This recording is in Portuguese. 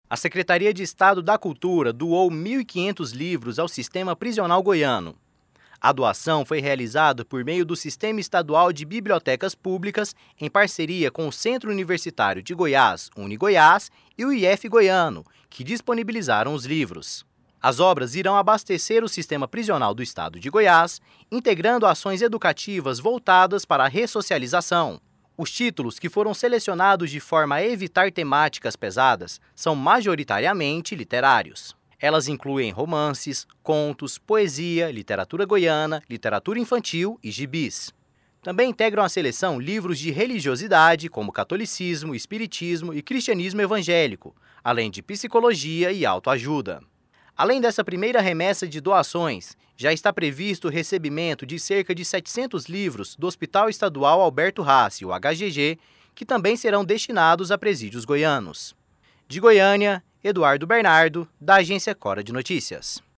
A Secretaria de Estado da Cultura doou 1.500 livros ao Sistema Prisional Goiano. A doação foi realizada por meio do Sistema Estadual de Bibliotecas Públicas, em parceria com o Centro Universitário de Goiás, UniGoiás, e o IF Goiano, que disponibilizaram os livros. As obras irão abastecer o sistema prisional do estado de Goiás, integrando ações educativas voltadas para a ressocialização. Os títulos, que foram selecionados de forma a evitar temáticas pesadas, são majoritariamente literários. Elas incluem romances, contos, poesia, literatura goiana, literatura infantil e gibis. Também integram a seleção livros de religiosidade, como catolicismo, espiritismo e cristianismo evangélico, além de psicologia e autoajuda. Além dessa primeira remessa de doações, já está previsto o recebimento de cerca de 700 livros do Hospital Estadual Alberto Rassi, o HGG, que também serão destinados a presídios goianos. De Goiânia, Eduardo Bernardo, da Agência Cora de Notícias.